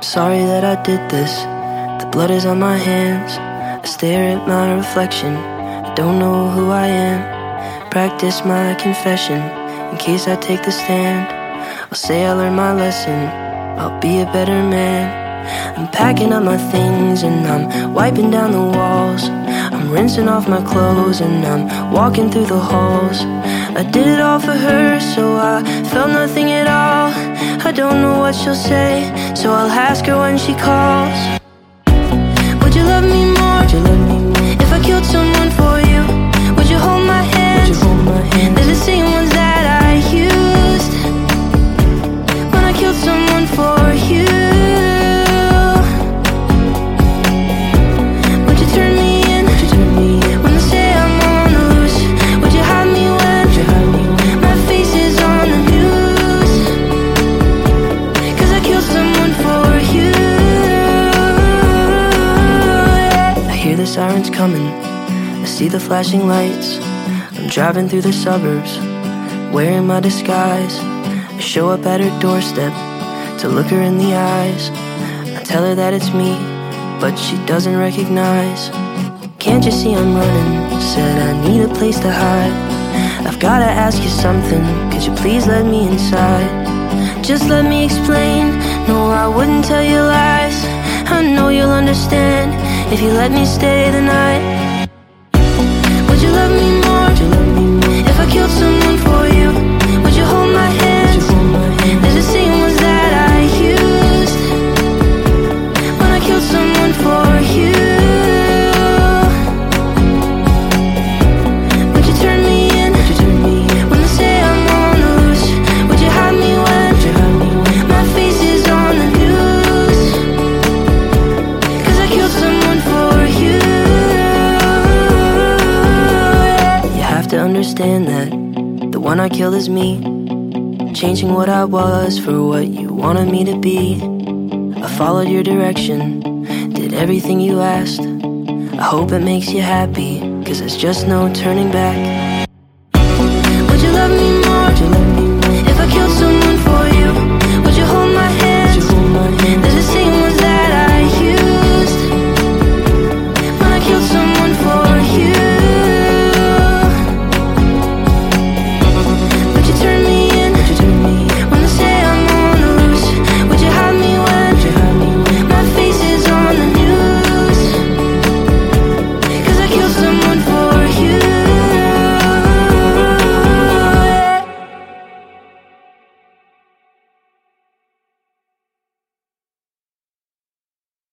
Sorry that I did this. The blood is on my hands. I stare at my reflection. I don't know who I am. Practice my confession in case I take the stand. I'll say I learned my lesson. I'll be a better man. I'm packing up my things and I'm wiping down the walls. I'm rinsing off my clothes and I'm walking through the halls. I did it all for her, so I felt nothing at all. I don't know what she'll say, so I'll ask her when she calls. Would you love me more? If I killed someone for you? Would you hold my hand? They're the same ones that I used when I killed someone for you. Would you turn me in when they say I'm on the loose? Would you hide me when my face is on the news? 'Cause I killed someone for you. I hear the sirens coming, I see the flashing lights. I'm driving through the suburbs, wearing my disguise. I show up at her doorstep to look her in the eyes. I tell her that it's me, but she doesn't recognize. Can't you see I'm running? Said I need a place to hide. I've gotta ask you something, could you please let me inside? Just let me explain, no I wouldn't tell you lies. I know you'll understand if you let me stay the night. Would you love me more? If I killed someone for you? Would you hold my hands? They're the same ones that I used when I killed someone for you. Would you turn me in when they say I'm on the loose? Would you hide me when my face is on the news? 'Cause I killed someone for you. You have to understand that the one I killed is me, changing what I was for what you wanted me to be. I followed your direction, did everything you asked. I hope it makes you happy, 'cause there's just no turning back.